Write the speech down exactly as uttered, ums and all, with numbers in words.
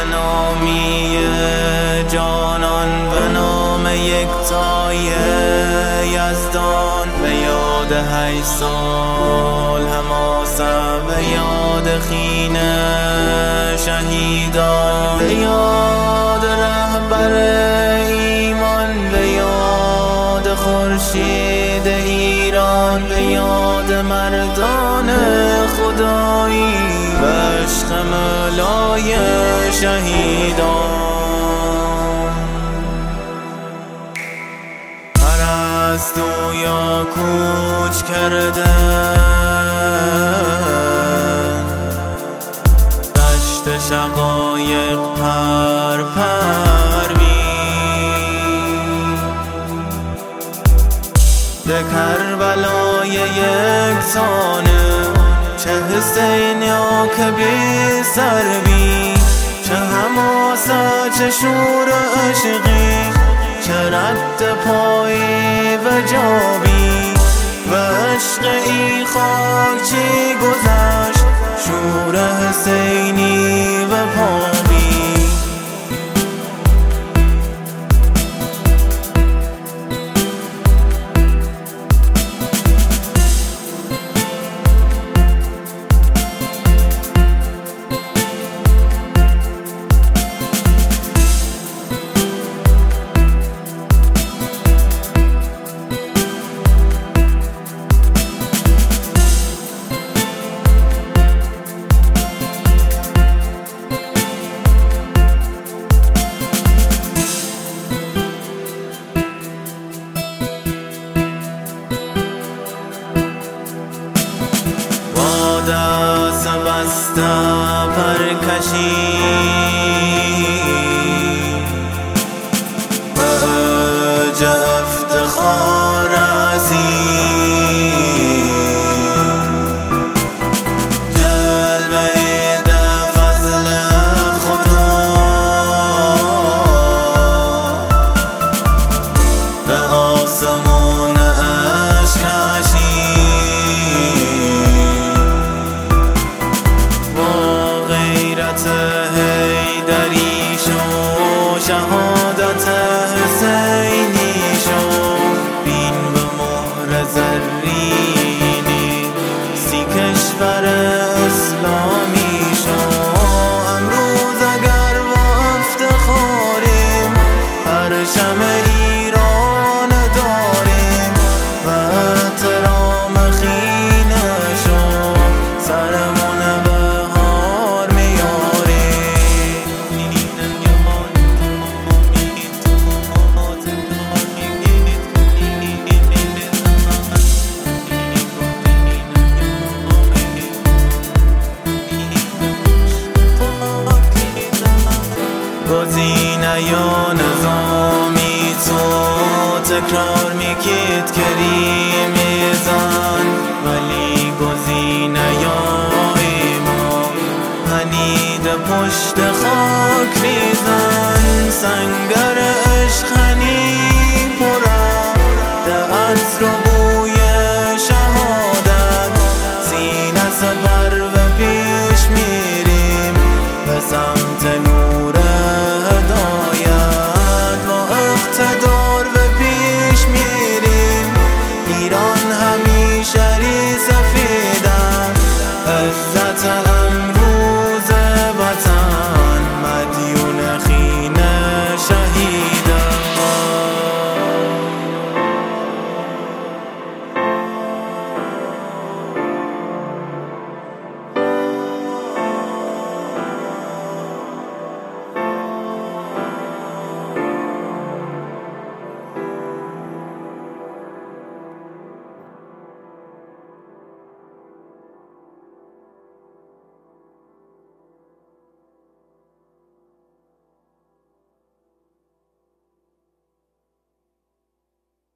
نامی جانان به نام یکتای یزدان، به یاد هشت سال حماسه، به یاد خین شهیدان، به یاد رهبر ایمان، به یاد خورشید ایران، به یاد مردان خدایی، به عشق مولای شهیدان. پرستو یا کوچ کرده دشت شقایق پر پروی، به کربلای یکسانه، چه حسین یا که بی سر بی، چه حماسه چه شور عشقی، چه رد پایی و جابی، و عشق ای خاک چی گذشت، شور حسینی و پابی. دست بسته پرکشی، به اوج افتخار عظیم، جلوه ده فضل خدا، به آسمان عشق کشی، حیدری شو، شهادت حسینی شو، بین به مهر زرینی سی کشور اسلامی شو. امروز اگر با افتخاریم پرچم ایران داریم، و احترام خینه شو، سرمون گزینه یا نظامی تو تکرار میکید کریم میزن، ولی گزینه یا ایمان پنید پشت خاک میزن، سنگر عشق